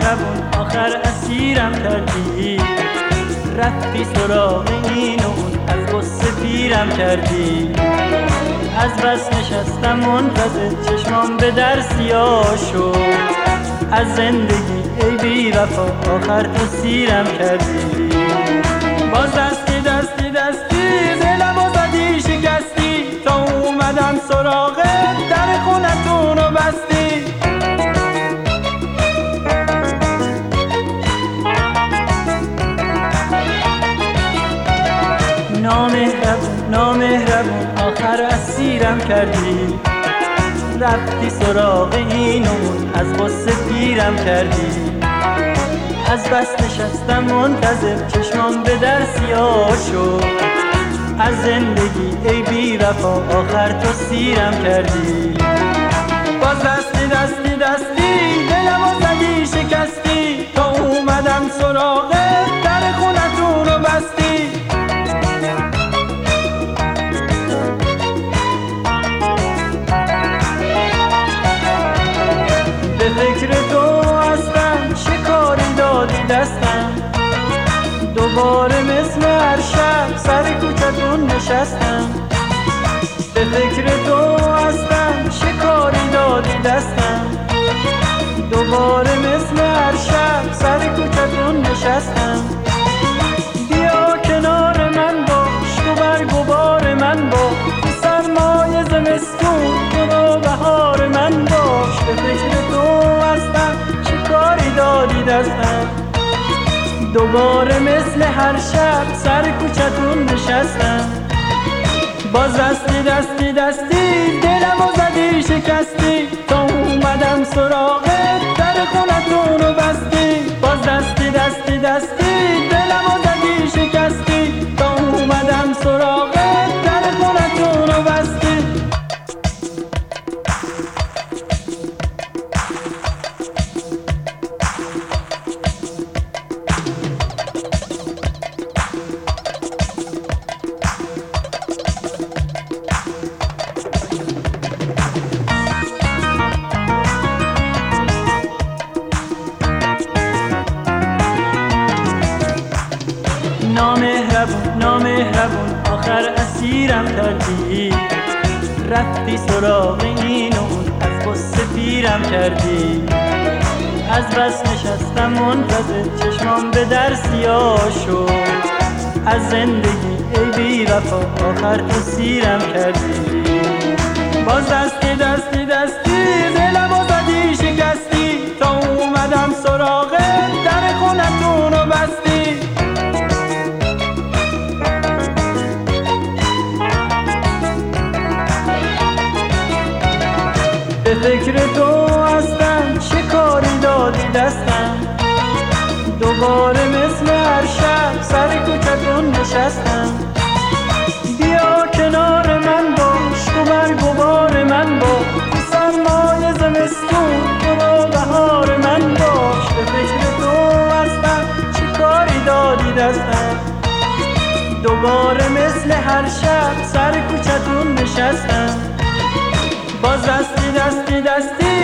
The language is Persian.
نامهربون آخر اسیرم کردی، رفتی سراغ این و اون، از غصه پیرم کردی. از بس نشستم منتظر، چشمام به در سیاه شد. از زندگی ای بی وفا آخر تو سیرم کردی. باز دستی دستی دستی دلمو زدی شکستی، تا اومدم سراغت در خونتون رو بستی. نامهربون نامهربون آخر اسیرم کردی، رفتی سراغ این و اون، از غصه پیرم کردی. از بس نشستم منتظر، چشمام به در سیاه شد. از زندگی ای بی وفا آخر تو سیرم کردی. باز دستی دستی دستی دلمو زدی شکستی، تا اومدم سراغت در خونتون رو بستی. به فکر تو هستم، شکاری دادی دستم، دوباره مثل هر شب سر کوچتون نشستم. به فکر تو هستم، شکاری دادی دستم، دوباره مثل هر شب سر کوچتون نشستم. بیا کنار من باش، تو برگ و بار من باش، تو سرمای زمستون تو بهار من باش. به فکر تو هستم، شکاری دادی دستم، دوباره مثل هر شب سر کوچتون نشستم. باز دستی دستی دستی دلمو زدی شکستی، تا اومدم سراغت در خونتون رو بستی. باز دستی دستی دستی دلمو زدی شکستی، تا اومدم سراغت در خونتون رو بستی. نامهربون نامهربون آخر اسیرم کردی، رفتی سراغ این و اون، از غصه پیرم کردی. از بس نشستم منتظر، چشمام به در سیاه شد. از زندگی ای بی وفا آخر تو سیرم کردی. باز دستی دستی دستی دلمو زدی شکستی، تا اومدم سراغت در خونتون رو بستی. به فکر تو هستم، شکاری دادی دستم، دوباره مثل هر شب سر کوچتون نشستم. بیا کنار من باش، تو برگ و بار من باش، تو سرمای زمستون تو بهار من باش. به فکر تو هستم، شکاری دادی دستم، دوباره مثل هر شب سر کوچتون نشستم. باز دستی دستی دستی